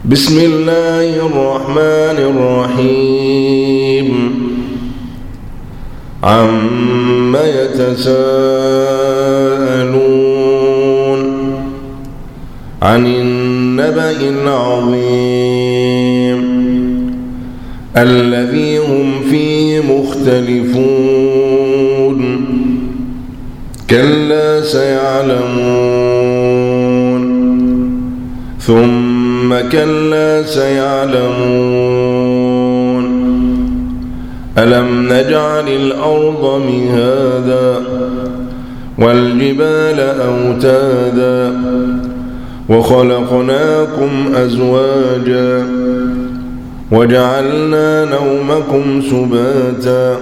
بسم الله الرحمن الرحيم عما يتساءلون عن النبأ العظيم الذي هم فيه مختلفون كلا سيعلمون ثم كلا سيعلمون ألم نجعل الأرض مهادا والجبال أوتادا وخلقناكم أزواجا وجعلنا نومكم سباتا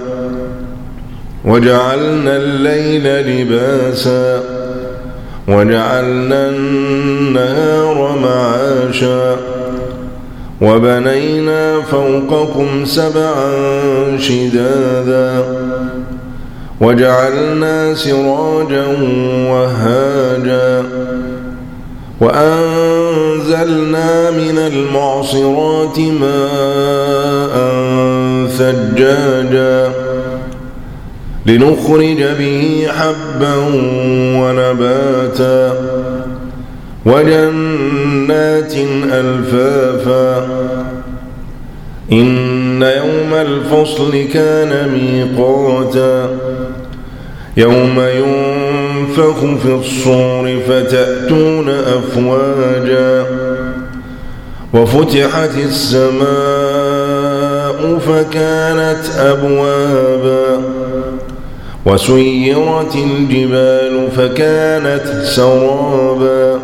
وجعلنا الليل لباسا وجعلنا النهار معاشا وبنينا فوقكم سبعا شدادا وجعلنا سراجا وهاجا وأنزلنا من المعصرات ماء ثجاجا لنخرج به حبا ونباتا وجنات ألفافا إن يوم الفصل كان ميقاتا يوم ينفخ في الصور فتأتون أفواجا وفتحت السماء فكانت أبوابا وسيرت الجبال فكانت سرابا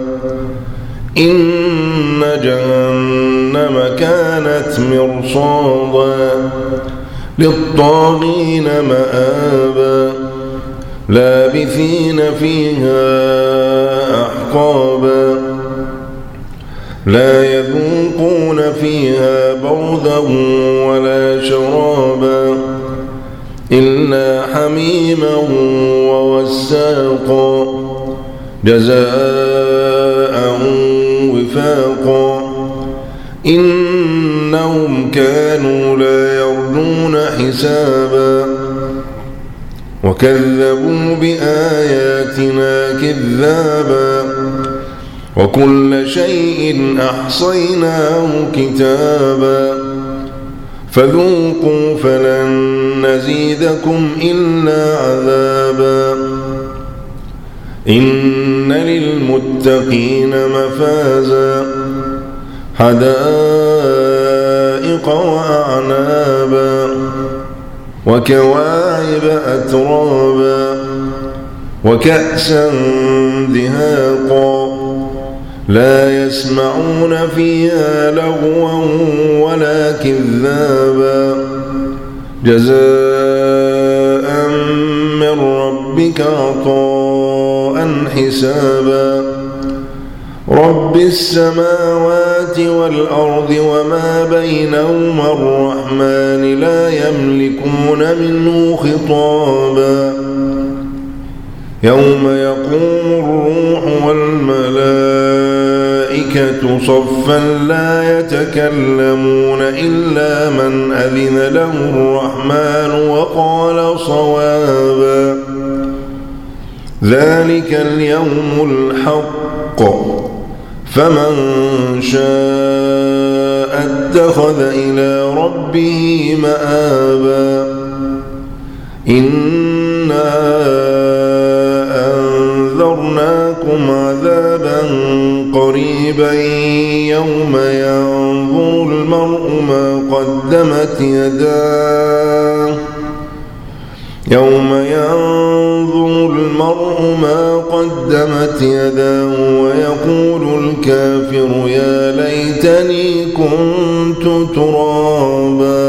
إن جهنم كانت مرصادا للطاغين مآبا لابثين فيها أحقابا لا يذوقون فيها بردا ولا شرابا إلا حميما ووساقا جزاء وفاقا إنهم كانوا لا يرجون حسابا وكذبوا بآياتنا كذابا وكل شيء أحصيناه كتابا فذوقوا فلن نزيدكم إلا عذابا إن للمتقين مفازا حدائق وأعنابا وكواعب أترابا وكأسا دهاقا لا يسمعون فيها لغوا ولا كذابا جزاء من ربك عطاء حسابا رب السماوات والأرض وما بينهما الرحمن لا يملكون منه خطابا يوم يقوم الروح والملائكة صفا لا يتكلمون إلا من أذن له الرحمن وقال صوابا ذلك اليوم الحق فمن شاء اتخذ إلى ربه مآبا إنا أنذرناكم عذابا قريبا يوم ينظر المرء ما قدمت يداه ويقول الكافر يا ليتني كنت ترابا.